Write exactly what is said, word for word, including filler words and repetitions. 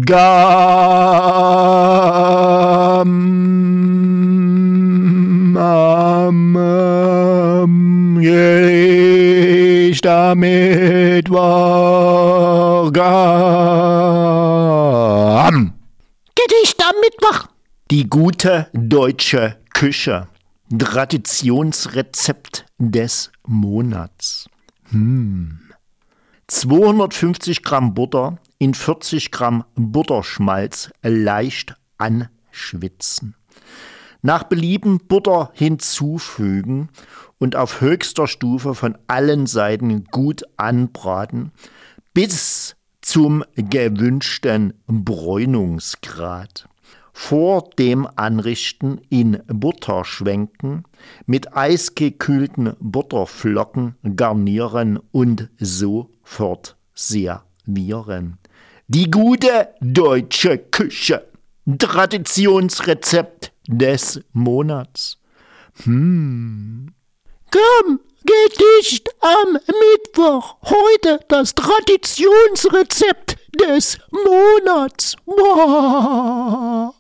Gam, am, am, Gericht am Mittwoch, Gam. Gedicht am Mittwoch. Die gute deutsche Küche. Traditionsrezept des Monats. Hm. zweihundertfünfzig Gramm Butter in vierzig Gramm Butterschmalz leicht anschwitzen. Nach Belieben Butter hinzufügen und auf höchster Stufe von allen Seiten gut anbraten, bis zum gewünschten Bräunungsgrad. Vor dem Anrichten in Butter schwenken, mit eisgekühlten Butterflocken garnieren und sofort servieren. Die gute deutsche Küche. Traditionsrezept des Monats. Hm. Komm, Gedicht am Mittwoch. Heute das Traditionsrezept des Monats. Boah.